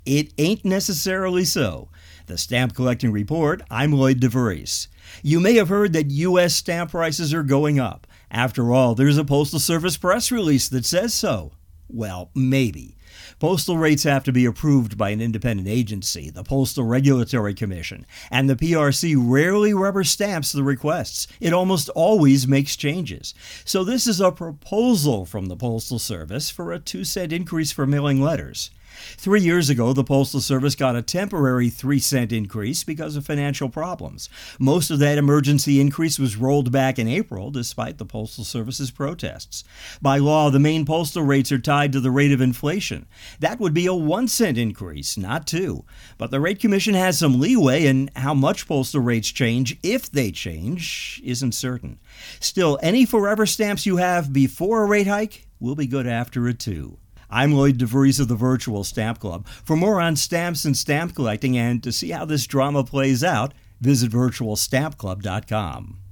It ain't necessarily so. The Stamp Collecting Report, I'm Lloyd DeVries. You may have heard that U.S. stamp prices are going up. After all, there's a Postal Service press release that says so. Well, maybe. Postal rates have to be approved by an independent agency, the Postal Regulatory Commission, and the PRC rarely rubber stamps the requests. It almost always makes changes. So this is a proposal from the Postal Service for a 2-cent increase for mailing letters. 3 years ago, the Postal Service got a temporary 3-cent increase because of financial problems. Most of that emergency increase was rolled back in April, despite the Postal Service's protests. By law, the main postal rates are tied to the rate of inflation. That would be a 1-cent increase, not 2. But the Rate Commission has some leeway, and how much postal rates change, if they change, isn't certain. Still, any forever stamps you have before a rate hike will be good after it, too. I'm Lloyd DeVries of the Virtual Stamp Club. For more on stamps and stamp collecting and to see how this drama plays out, visit virtualstampclub.com.